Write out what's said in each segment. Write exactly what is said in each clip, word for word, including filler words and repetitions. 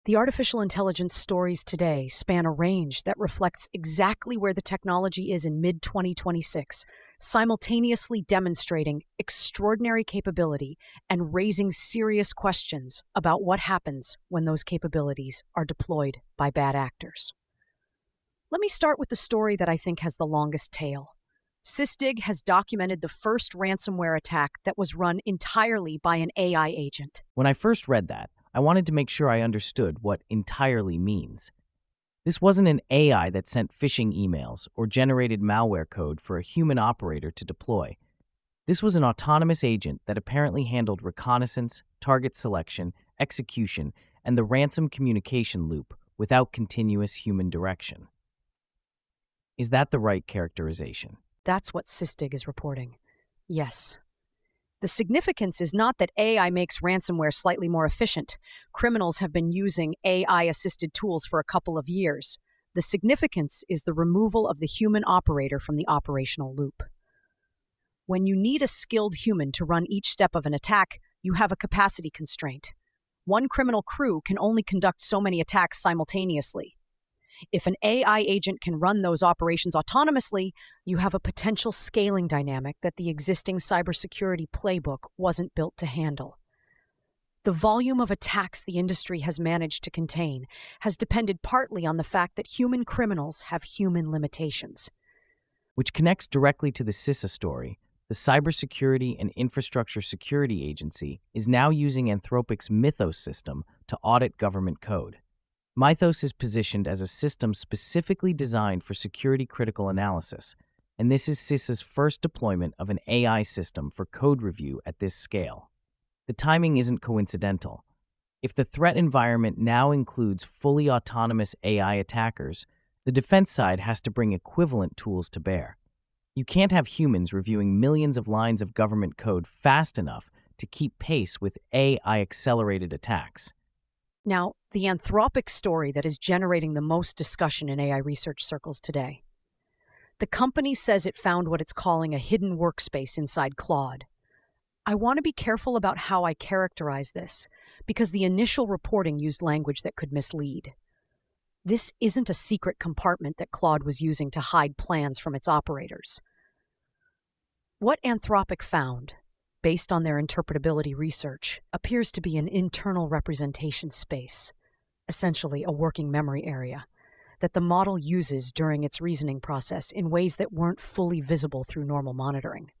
The artificial intelligence stories today span a range that reflects exactly where the technology is in mid twenty twenty-six, simultaneously demonstrating extraordinary capability and raising serious questions about what happens when those capabilities are deployed by bad actors. Let me start with the story that I think has the longest tail. Sysdig has documented the first ransomware attack that was run entirely by an A I agent. When I first read that, I wanted to make sure I understood what entirely means. This wasn't an A I that sent phishing emails or generated malware code for a human operator to deploy. This was an autonomous agent that apparently handled reconnaissance, target selection, execution, and the ransom communication loop without continuous human direction. Is that the right characterization? That's what Sysdig is reporting. Yes. The significance is not that A I makes ransomware slightly more efficient. Criminals have been using A I-assisted tools for a couple of years. The significance is the removal of the human operator from the operational loop. When you need a skilled human to run each step of an attack, you have a capacity constraint. One criminal crew can only conduct so many attacks simultaneously. If an A I agent can run those operations autonomously, you have a potential scaling dynamic that the existing cybersecurity playbook wasn't built to handle. The volume of attacks the industry has managed to contain has depended partly on the fact that human criminals have human limitations. Which connects directly to the CISA story. The Cybersecurity and Infrastructure Security Agency is now using Anthropic's Mythos system to audit government code. Mythos is positioned as a system specifically designed for security-critical analysis, and this is CISA's first deployment of an A I system for code review at this scale. The timing isn't coincidental. If the threat environment now includes fully autonomous A I attackers, the defense side has to bring equivalent tools to bear. You can't have humans reviewing millions of lines of government code fast enough to keep pace with A I-accelerated attacks. Now, the Anthropic story that is generating the most discussion in A I research circles today. The company says it found what it's calling a hidden workspace inside Claude. I want to be careful about how I characterize this, because the initial reporting used language that could mislead. This isn't a secret compartment that Claude was using to hide plans from its operators. What Anthropic found, based on their interpretability research, appears to be an internal representation space, essentially a working memory area, that the model uses during its reasoning process in ways that weren't fully visible through normal monitoring.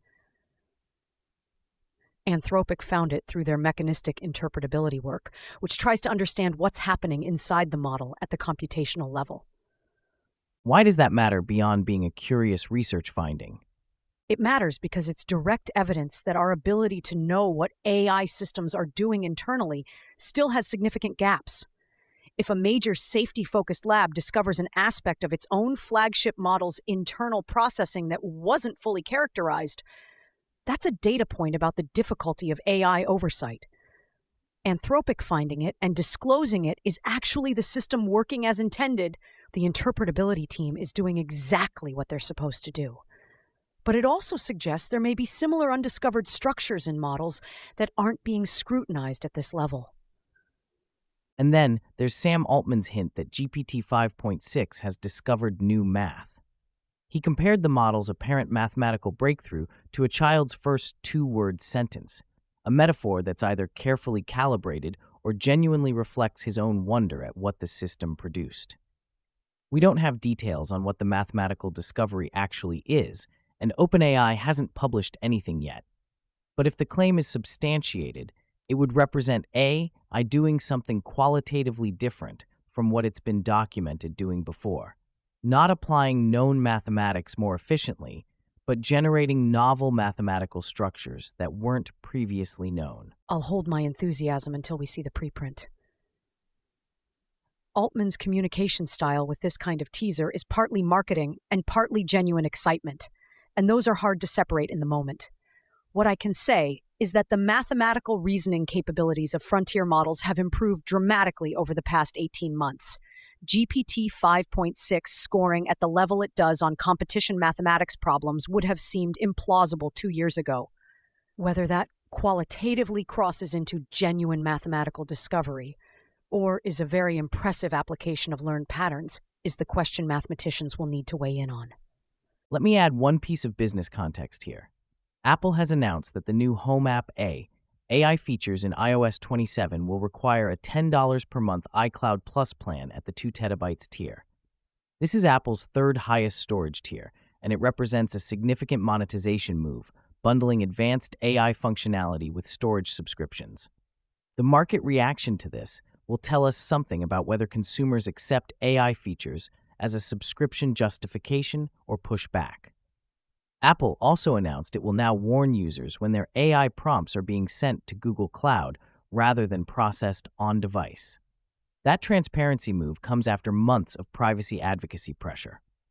Anthropic found it through their mechanistic interpretability work, which tries to understand what's happening inside the model at the computational level. Why does that matter beyond being a curious research finding? It matters because it's direct evidence that our ability to know what A I systems are doing internally still has significant gaps. If a major safety-focused lab discovers an aspect of its own flagship model's internal processing that wasn't fully characterized, that's a data point about the difficulty of A I oversight. Anthropic finding it and disclosing it is actually the system working as intended. The interpretability team is doing exactly what they're supposed to do. But it also suggests there may be similar undiscovered structures in models that aren't being scrutinized at this level. And then there's Sam Altman's hint that G P T five point six has discovered new math. He compared the model's apparent mathematical breakthrough to a child's first two-word sentence, a metaphor that's either carefully calibrated or genuinely reflects his own wonder at what the system produced. We don't have details on what the mathematical discovery actually is, and OpenAI hasn't published anything yet. But if the claim is substantiated, it would represent A I doing something qualitatively different from what it's been documented doing before. Not applying known mathematics more efficiently, but generating novel mathematical structures that weren't previously known. I'll hold my enthusiasm until we see the preprint. Altman's communication style with this kind of teaser is partly marketing and partly genuine excitement, and those are hard to separate in the moment. What I can say is that the mathematical reasoning capabilities of frontier models have improved dramatically over the past eighteen months. G P T five point six scoring at the level it does on competition mathematics problems would have seemed implausible two years ago. Whether that qualitatively crosses into genuine mathematical discovery or is a very impressive application of learned patterns, is the question mathematicians will need to weigh in on. Let me add one piece of business context here. Apple has announced that the new Home App A, A I features in i O S twenty-seven will require a ten dollars per month iCloud Plus plan at the two terabytes tier. This is Apple's third highest storage tier, and it represents a significant monetization move, bundling advanced A I functionality with storage subscriptions. The market reaction to this will tell us something about whether consumers accept A I features as a subscription justification or push back. Apple also announced it will now warn users when their A I prompts are being sent to Google Cloud rather than processed on-device. That transparency move comes after months of privacy advocacy pressure.